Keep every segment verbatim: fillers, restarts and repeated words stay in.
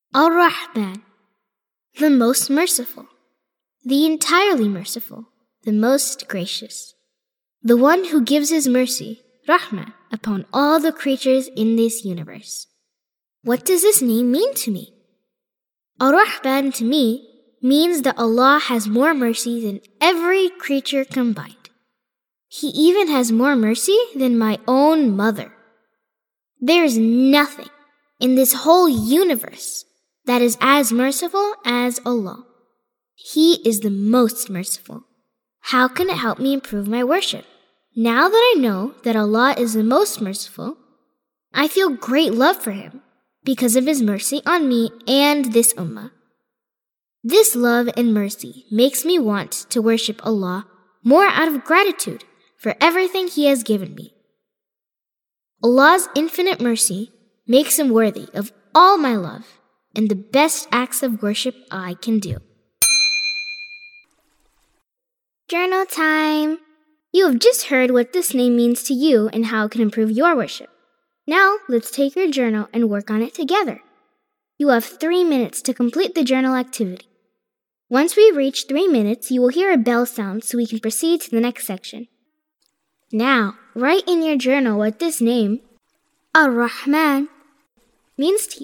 Ar-Rahman, the most merciful, the entirely merciful, the most gracious, the one who gives his mercy, Rahmah, upon all the creatures in this universe. What does this name mean to me? Ar-Rahman to me means that Allah has more mercy than every creature combined. He even has more mercy than my own mother. There is nothing in this whole universe that is as merciful as Allah. He is the most merciful. How can it help me improve my worship? Now that I know that Allah is the most merciful, I feel great love for Him because of His mercy on me and this ummah. This love and mercy makes me want to worship Allah more out of gratitude for everything He has given me. Allah's infinite mercy makes Him worthy of all my love and the best acts of worship I can do. Journal time! You have just heard what this name means to you and how it can improve your worship. Now, let's take your journal and work on it together. You have three minutes to complete the journal activity. Once we reach three minutes, you will hear a bell sound so we can proceed to the next section. Now, write in your journal what this name, Ar-Rahman, means to you.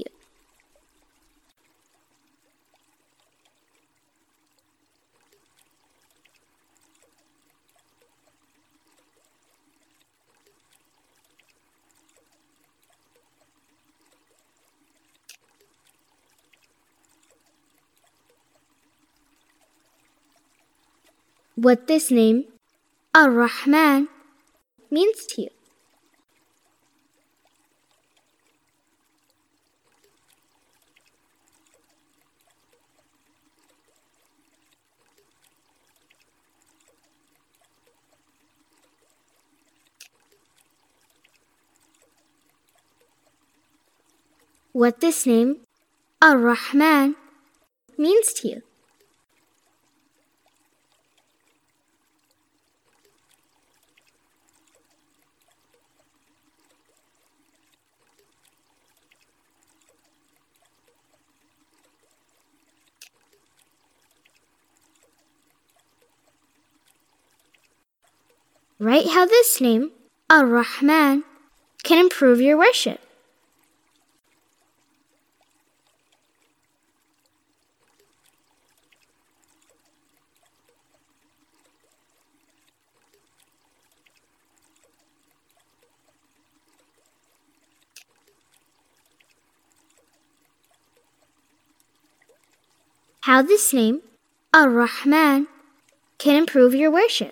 What this name, Ar-Rahman, means to you. What this name, Ar-Rahman, means to you. Write how this name, Ar-Rahman, can improve your worship. How this name, Ar-Rahman, can improve your worship.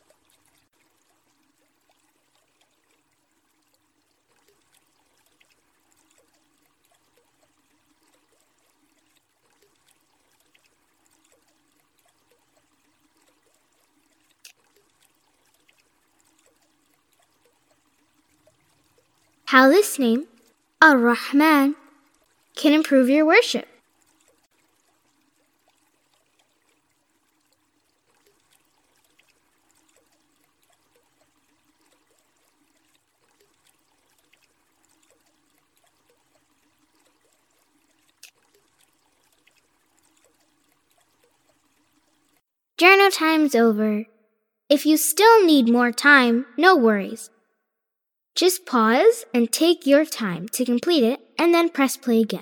How this name, Ar-Rahman, can improve your worship. Journal time's over. If you still need more time, no worries. Just pause and take your time to complete it and then press play again.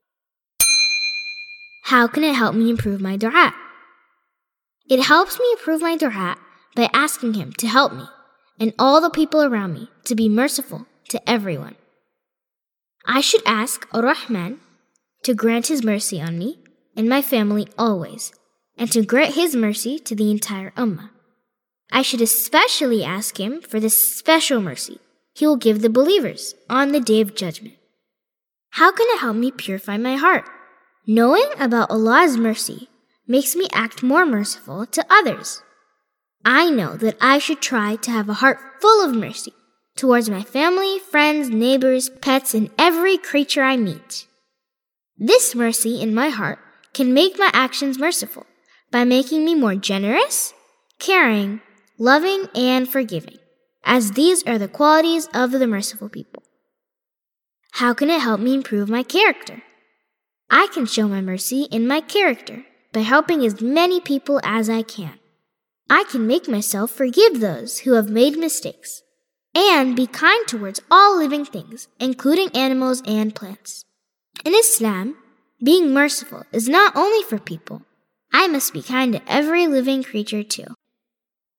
How can it help me improve my dua? It helps me improve my dua by asking Him to help me and all the people around me to be merciful to everyone. I should ask Ar-Rahman to grant His mercy on me and my family always, and to grant His mercy to the entire ummah. I should especially ask Him for this special mercy He will give the believers on the Day of Judgment. How can it help me purify my heart? Knowing about Allah's mercy makes me act more merciful to others. I know that I should try to have a heart full of mercy towards my family, friends, neighbors, pets, and every creature I meet. This mercy in my heart can make my actions merciful by making me more generous, caring, loving, and forgiving, as these are the qualities of the merciful people. How can it help me improve my character? I can show my mercy in my character by helping as many people as I can. I can make myself forgive those who have made mistakes and be kind towards all living things, including animals and plants. In Islam, being merciful is not only for people. I must be kind to every living creature too.